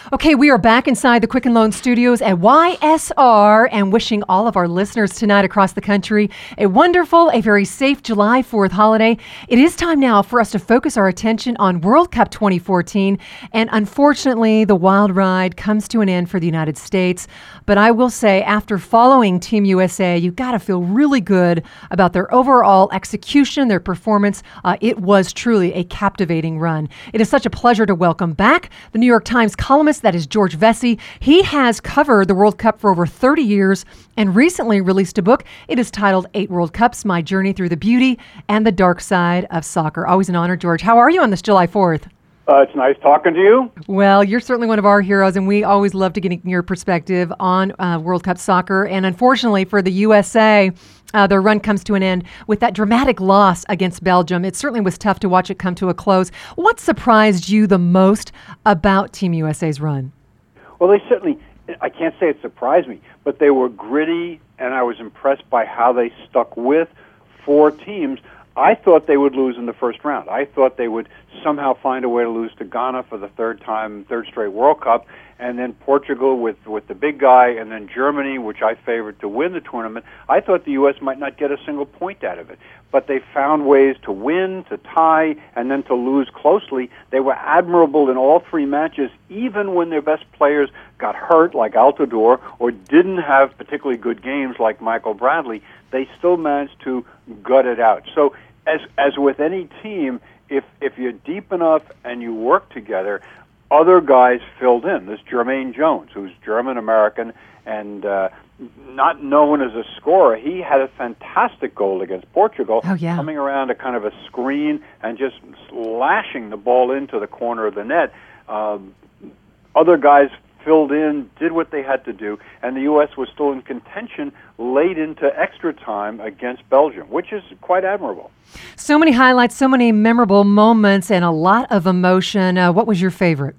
Okay, we are back inside the Quicken Loan Studios at YSR and wishing all of our listeners tonight across the country a wonderful, a very safe July 4th holiday. It is time now for us to focus our attention on World Cup 2014, and unfortunately, the wild ride comes to an end for the United States. But I will say, after following Team USA, you've got to feel really good about their overall execution, their performance. It was truly a captivating run. It is such a pleasure to welcome back the New York Times columnist, that is George Vesey. He has covered the World Cup for over 30 years and recently released a book. It is titled 8 World Cups, My Journey Through the Beauty and the Dark Side of Soccer. Always an honor, George. How are you on this July 4th? It's nice talking to you. Well, you're certainly one of our heroes, and we always love to get your perspective on World Cup soccer. And unfortunately for the USA, their run comes to an end with that dramatic loss against Belgium. It certainly was tough to watch it come to a close. What surprised you the most about Team USA's run? Well, they certainly, I can't say it surprised me, but they were gritty, and I was impressed by how they stuck with 4 teams. I thought they would lose in the first round. I thought they would somehow find a way to lose to Ghana for the third straight World Cup, and then Portugal with the big guy, and then Germany, which I favored to win the tournament. I thought the U.S. might not get a single point out of it, but they found ways to win, to tie, and then to lose closely. They were admirable in all 3 matches, even when their best players got hurt, like Altidore, or didn't have particularly good games, like Michael Bradley. They still managed to gut it out. So as with any team, if you're deep enough and you work together, other guys filled in. This Jermaine Jones, who's German-American and not known as a scorer, he had a fantastic goal against Portugal, coming around a kind of a screen and just lashing the ball into the corner of the net. Other guys filled in, did what they had to do, and the U.S. was still in contention late into extra time against Belgium, which is quite admirable. So many highlights, so many memorable moments, and a lot of emotion. What was your favorite?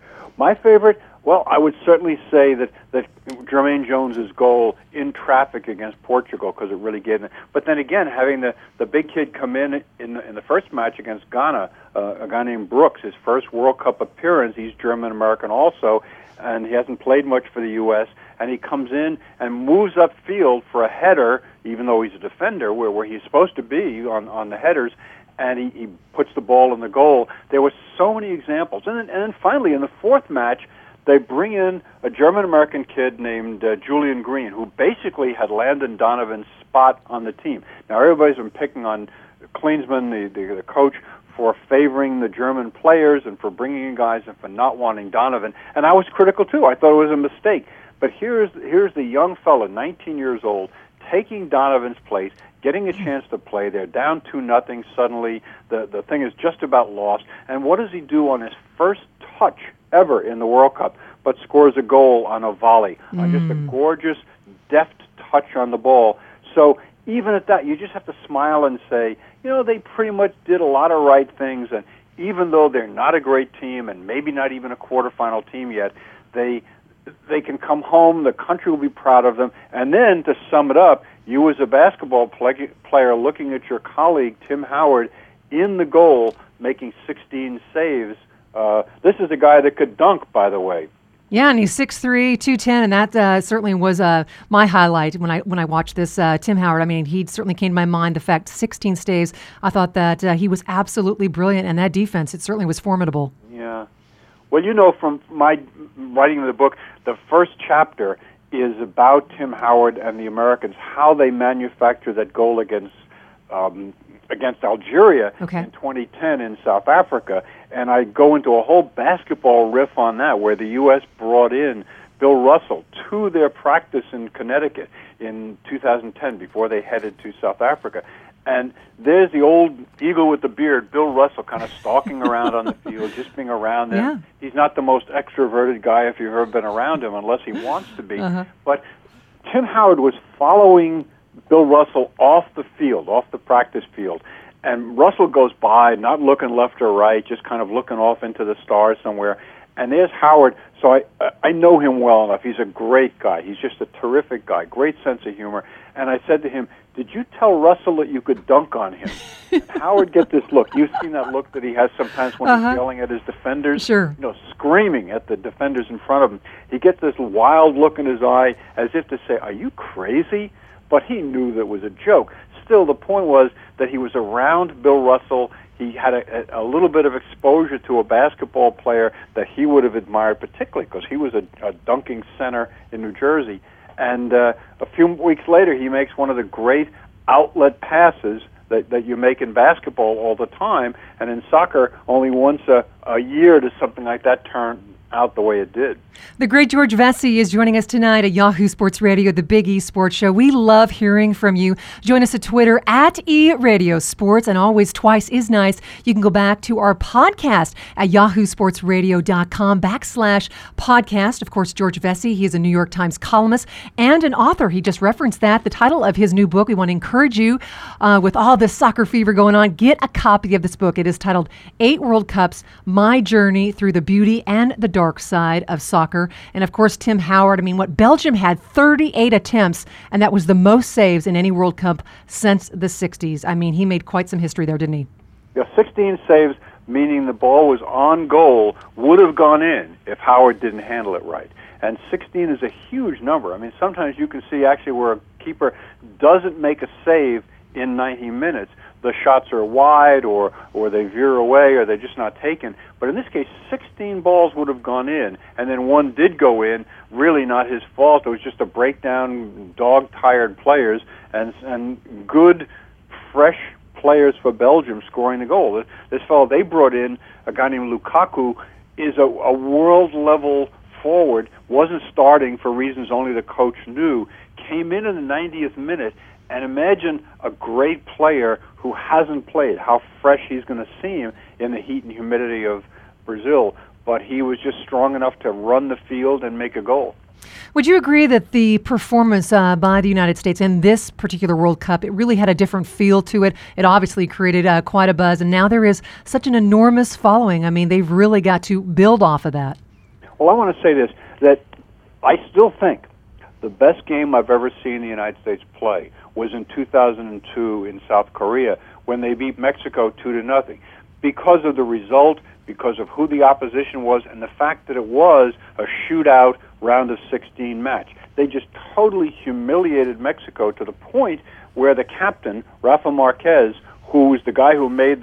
My favorite? Well, I would certainly say that Jermaine Jones's goal in traffic against Portugal, because it really gave them. But then again, having the big kid come in the first match against Ghana, a guy named Brooks, his first World Cup appearance. He's German-American also, and he hasn't played much for the U.S., and he comes in and moves upfield for a header, even though he's a defender, where he's supposed to be on the headers, and he puts the ball in the goal. There were so many examples. And then finally, in the fourth match, they bring in a German-American kid named Julian Green, who basically had Landon Donovan's spot on the team. Now, everybody's been picking on Klinsmann, the coach, for favoring the German players and for bringing in guys and for not wanting Donovan. And I was critical, too. I thought it was a mistake. But here's the young fellow, 19 years old, taking Donovan's place, getting a chance to play. They're down 2-0 suddenly. The thing is just about lost. And what does he do on his first touch ever in the World Cup but scores a goal on a volley, on just a gorgeous, deft touch on the ball? So even at that, you just have to smile and say, they pretty much did a lot of right things, and even though they're not a great team and maybe not even a quarterfinal team yet, they can come home, the country will be proud of them. And then, to sum it up, you as a basketball player looking at your colleague, Tim Howard, in the goal, making 16 saves. This is a guy that could dunk, by the way. Yeah, and he's 6'3", 210, and that certainly was my highlight when I watched this. Tim Howard, I mean, he certainly came to my mind. The fact 16 saves, I thought that he was absolutely brilliant, and that defense, it certainly was formidable. Yeah. Well, from my writing of the book, the first chapter is about Tim Howard and the Americans, how they manufactured that goal against Algeria in 2010 in South Africa. And I go into a whole basketball riff on that, where the U.S. brought in Bill Russell to their practice in Connecticut in 2010 before they headed to South Africa. And there's the old eagle with the beard, Bill Russell, kind of stalking around on the field, just being around them. Yeah. He's not the most extroverted guy if you've ever been around him, unless he wants to be. But Tim Howard was following Bill Russell off the field, off the practice field. And Russell goes by, not looking left or right, just kind of looking off into the stars somewhere. And there's Howard. So I know him well enough. He's a great guy. He's just a terrific guy, great sense of humor. And I said to him, did you tell Russell that you could dunk on him? And Howard get this look. You've seen that look that he has sometimes when he's yelling at his defenders, sure, screaming at the defenders in front of him. He gets this wild look in his eye as if to say, are you crazy? But he knew that it was a joke. Still, the point was that he was around Bill Russell. He had a little bit of exposure to a basketball player that he would have admired, particularly because he was a dunking center in New Jersey. And a few weeks later, he makes one of the great outlet passes that you make in basketball all the time. And in soccer, only once a year does something like that turn out the way it did. The great George Vesey is joining us tonight at Yahoo Sports Radio, the Big E Sports Show. We love hearing from you. Join us at Twitter at eRadioSports, and always twice is nice. You can go back to our podcast at yahoosportsradio.com/podcast. Of course, George Vesey, he is a New York Times columnist and an author. He just referenced that. The title of his new book, we want to encourage you with all this soccer fever going on, get a copy of this book. It is titled 8 World Cups, My Journey Through the Beauty and the Dark Side of Soccer. And of course, Tim Howard. I mean, Belgium had 38 attempts, and that was the most saves in any World Cup since the 60s. I mean, he made quite some history there, didn't he? Yeah, 16 saves, meaning the ball was on goal, would have gone in if Howard didn't handle it right. And 16 is a huge number. I mean, sometimes you can see actually where a keeper doesn't make a save in 90 minutes. The shots are wide, or they veer away, or they're just not taken. But in this case, 16 balls would have gone in, and then one did go in, really not his fault. It was just a breakdown, dog-tired players, and good, fresh players for Belgium scoring the goal. This fellow they brought in, a guy named Lukaku, is a world-level forward, wasn't starting for reasons only the coach knew, came in the 90th minute, and imagine a great player who hasn't played, how fresh he's going to seem in the heat and humidity of Brazil. But he was just strong enough to run the field and make a goal. Would you agree that the performance by the United States in this particular World Cup, it really had a different feel to it? It obviously created quite a buzz, and now there is such an enormous following. I mean, they've really got to build off of that. Well, I want to say this, that I still think the best game I've ever seen the United States play was in 2002 in South Korea when they beat Mexico 2-0. Because of the result, because of who the opposition was, and the fact that it was a shootout round of 16 match. They just totally humiliated Mexico to the point where the captain, Rafa Marquez, who was the guy who made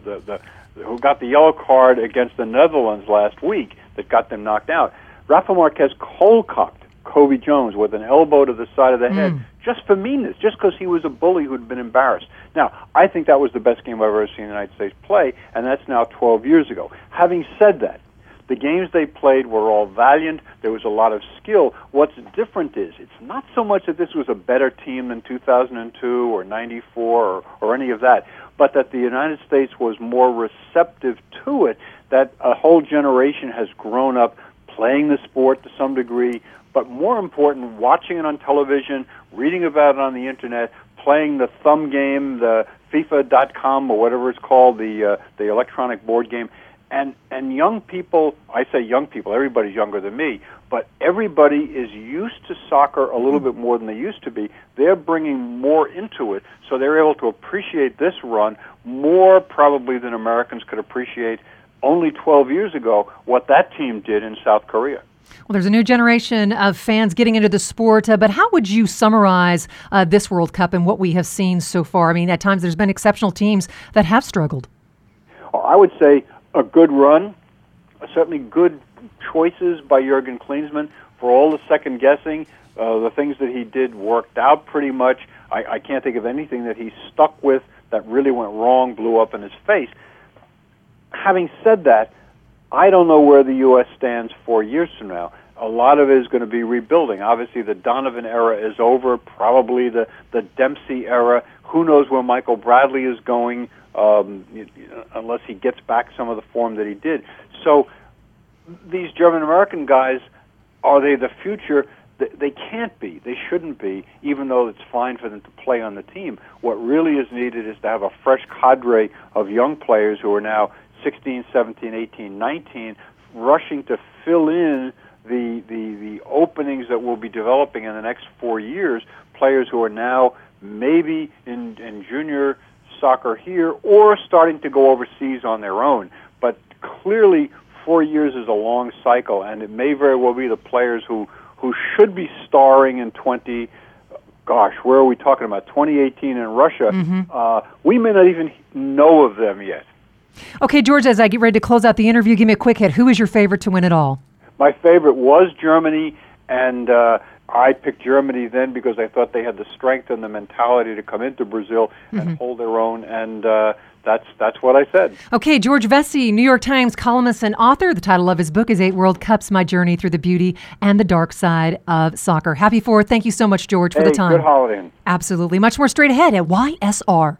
who got the yellow card against the Netherlands last week that got them knocked out, Rafa Marquez cold-cocked Kobe Jones with an elbow to the side of the head, just for meanness, just because he was a bully who'd been embarrassed. Now, I think that was the best game I've ever seen the United States play, and that's now 12 years ago. Having said that, the games they played were all valiant. There was a lot of skill. What's different is it's not so much that this was a better team than 2002 or 94 or any of that, but that the United States was more receptive to it, that a whole generation has grown up playing the sport to some degree, but more important, watching it on television, reading about it on the Internet, playing the thumb game, the FIFA.com or whatever it's called, the electronic board game. And young people, I say young people, everybody's younger than me, but everybody is used to soccer a little bit more than they used to be. They're bringing more into it, so they're able to appreciate this run more probably than Americans could appreciate only 12 years ago what that team did in South Korea. Well, there's a new generation of fans getting into the sport, but how would you summarize this World Cup and what we have seen so far? I mean, at times there's been exceptional teams that have struggled. I would say a good run, certainly good choices by Jurgen Klinsmann. For all the second guessing, the things that he did worked out pretty much. I can't think of anything that he stuck with that really went wrong, blew up in his face. Having said that, I don't know where the U.S. stands 4 years from now. A lot of it is going to be rebuilding. Obviously, the Donovan era is over, probably the Dempsey era. Who knows where Michael Bradley is going, unless he gets back some of the form that he did. So these German-American guys, are they the future? They can't be. They shouldn't be, even though it's fine for them to play on the team. What really is needed is to have a fresh cadre of young players who are now 16, 17, 18, 19, rushing to fill in the openings that we'll be developing in the next 4 years, players who are now maybe in junior soccer here or starting to go overseas on their own. But clearly 4 years is a long cycle, and it may very well be the players who should be starring in where are we talking about, 2018 in Russia, we may not even know of them yet. Okay, George, as I get ready to close out the interview, give me a quick hit. Who is your favorite to win it all? My favorite was Germany, and I picked Germany then because I thought they had the strength and the mentality to come into Brazil and hold their own, and that's what I said. Okay, George Vesey, New York Times columnist and author. The title of his book is 8 World Cups, My Journey Through the Beauty and the Dark Side of Soccer. Happy 4th. Thank you so much, George, for the time. Good holiday. Absolutely. Much more straight ahead at YSR.